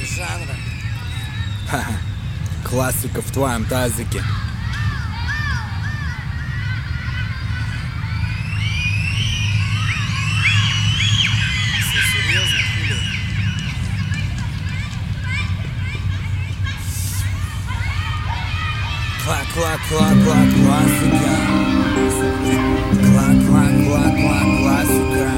жанра. Ха-ха. Классика в твоем тазике. Все серьезно, хули? Классика. Классика.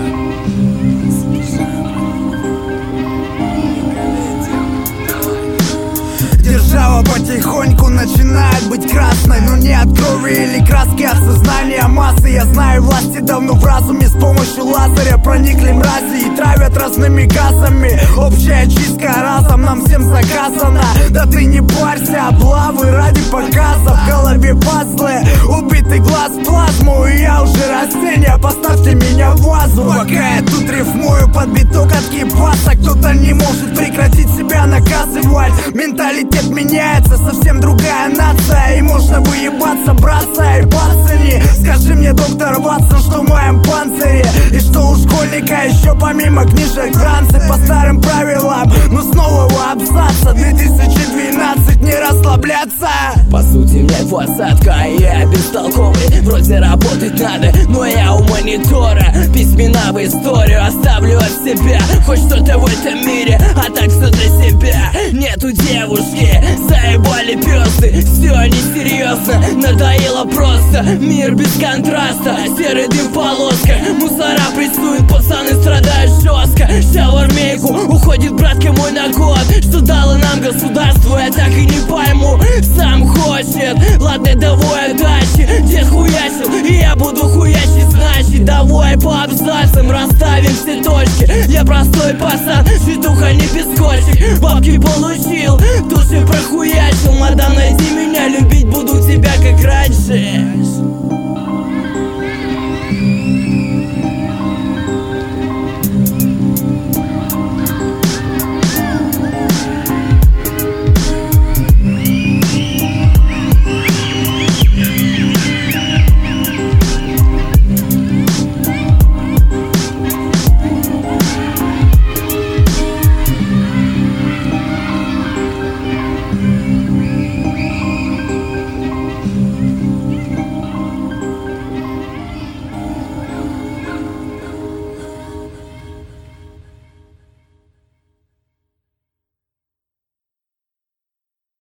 Держава потихоньку начинает быть красной, но не от крови или краски, а сознания массы. Я знаю, власти давно в разуме с помощью лазеря проникли мрази и травят разными газами. Общая чистка разом нам всем заказана. Да ты не парься, облавы ради показа. В голове пазлы, убитый глаз, плазму, и я уже растение, поставьте меня в вазу. Пока я тут рифмую под биток от кипаса, кто-то не может прекратить себя наказывать. Менталитет меняется, совсем другая нация, и можно выебаться, братца и пацани. Скажи мне, доктор Ватсон, что в моем панцире, и что у школьника еще помимо книжек ранцы. По старым правилам, но с нового абзаца 2012 не расслабляться. По сути мне двадцатка, я бестолковый. Вроде работать надо, но я у монитора. Письмена в историю оставлю от себя. Хоть что-то в этом мире, а так все для себя. Нету девушки, заебали пёсы. Все несерьезно, надоело просто. Мир без контраста, серый дым в полосках. Мусора прессуют, пацаны страдают жестко. Вся в армейку, уходит братка мой на год. Что дало нам государство, я так и не пойму. Сам хочет, ладно, давай удачи. Дед хуячил, и я буду хуячить, значит. Давай по абзацам расставим все точки. Я простой пацан, житуха не пескочек. Бабки получил, души прохуячил. Мадам, найди меня, любить буду тебя как раньше.